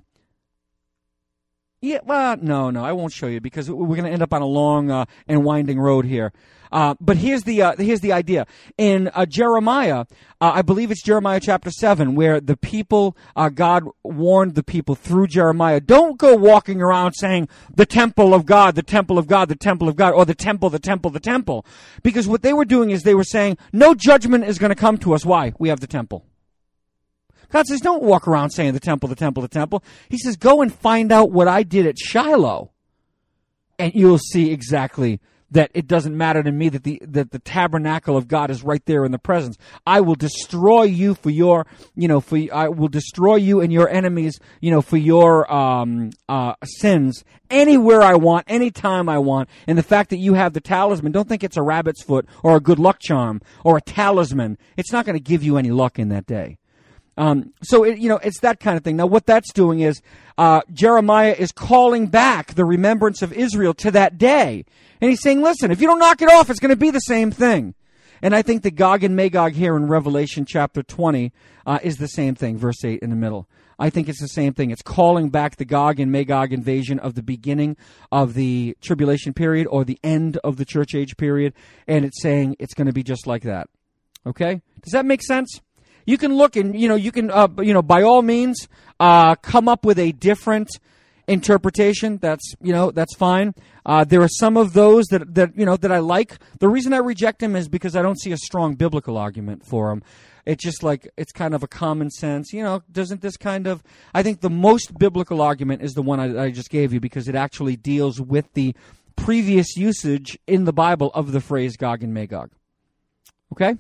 yeah, well, no, no, I won't show you because we're going to end up on a long uh, and winding road here. Uh, but here's the uh, here's the idea. In uh, Jeremiah, uh, I believe it's Jeremiah chapter seven, where the people, uh, God warned the people through Jeremiah, don't go walking around saying, the temple of God, the temple of God, the temple of God, or the temple, the temple, the temple. Because what they were doing is they were saying, no judgment is going to come to us. Why? We have the temple. God says, don't walk around saying the temple, the temple, the temple. He says, go and find out what I did at Shiloh, and you'll see exactly that it doesn't matter to me that the that the tabernacle of God is right there in the presence. I will destroy you for your, you know, for I will destroy you and your enemies, you know, for your um, uh, sins anywhere I want, anytime I want. And the fact that you have the talisman, don't think it's a rabbit's foot or a good luck charm or a talisman. It's not going to give you any luck in that day. Um, so, it, you know, it's that kind of thing. Now, what that's doing is uh, Jeremiah is calling back the remembrance of Israel to that day. And he's saying, listen, if you don't knock it off, it's going to be the same thing. And I think that Gog and Magog here in Revelation chapter twenty uh, is the same thing, verse eight in the middle. I think it's the same thing. It's calling back the Gog and Magog invasion of the beginning of the tribulation period or the end of the church age period. And it's saying it's going to be just like that. Okay? Does that make sense? You can look and, you know, you can, uh, you know, by all means, uh, come up with a different interpretation. That's, you know, that's fine. Uh, there are some of those that, that, you know, that I like. The reason I reject them is because I don't see a strong biblical argument for them. It's just like, it's kind of a common sense, you know, doesn't this kind of, I think the most biblical argument is the one I, I just gave you because it actually deals with the previous usage in the Bible of the phrase Gog and Magog. Okay?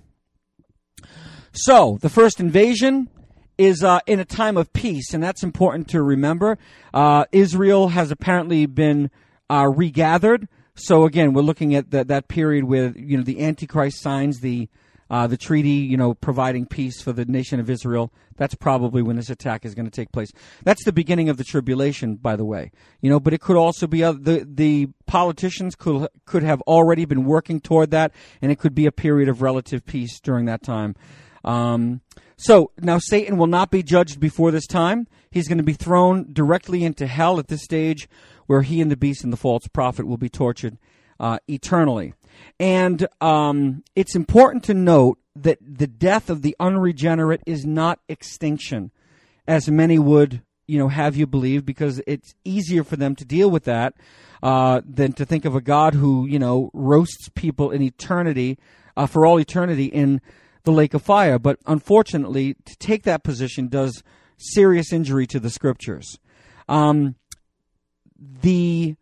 So, the first invasion is uh, in a time of peace, and that's important to remember. Uh, Israel has apparently been uh, regathered. So, again, we're looking at the, that period where, you know, the Antichrist signs the uh, the treaty, you know, providing peace for the nation of Israel. That's probably when this attack is going to take place. That's the beginning of the tribulation, by the way. You know, but it could also be uh, the the politicians could could have already been working toward that, and it could be a period of relative peace during that time. Um, so now Satan will not be judged before this time. He's going to be thrown directly into hell at this stage, where he and the beast and the false prophet will be tortured uh, eternally. And um, it's important to note that the death of the unregenerate is not extinction, as many would, you know, have you believe, because it's easier for them to deal with that uh, than to think of a God who, you know, roasts people in eternity, uh, for all eternity in the lake of fire. But unfortunately, to take that position does serious injury to the scriptures. Um, the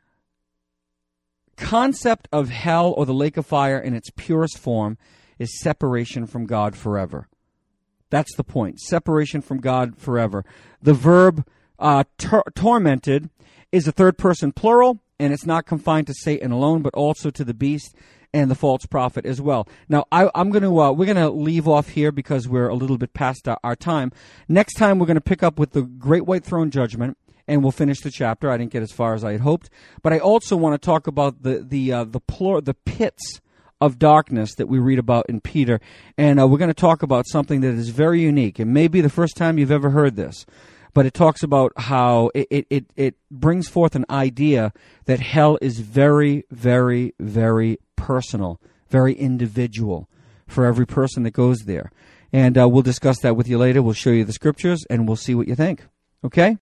concept of hell or the lake of fire in its purest form is separation from God forever. That's the point. Separation from God forever. The verb uh, tor- tormented is a third person plural, and it's not confined to Satan alone, but also to the beast and the false prophet as well. Now, I, I'm going to uh, we're going to leave off here because we're a little bit past our, our time. Next time, we're going to pick up with the Great White Throne Judgment, and we'll finish the chapter. I didn't get as far as I had hoped, but I also want to talk about the the uh, the plur- the pits of darkness that we read about in Peter. And uh, we're going to talk about something that is very unique. It may be the first time you've ever heard this, but it talks about how it, it, it, it brings forth an idea that hell is very, very, very personal, very individual for every person that goes there. And uh, we'll discuss that with you later. We'll show you the scriptures, and we'll see what you think. Okay?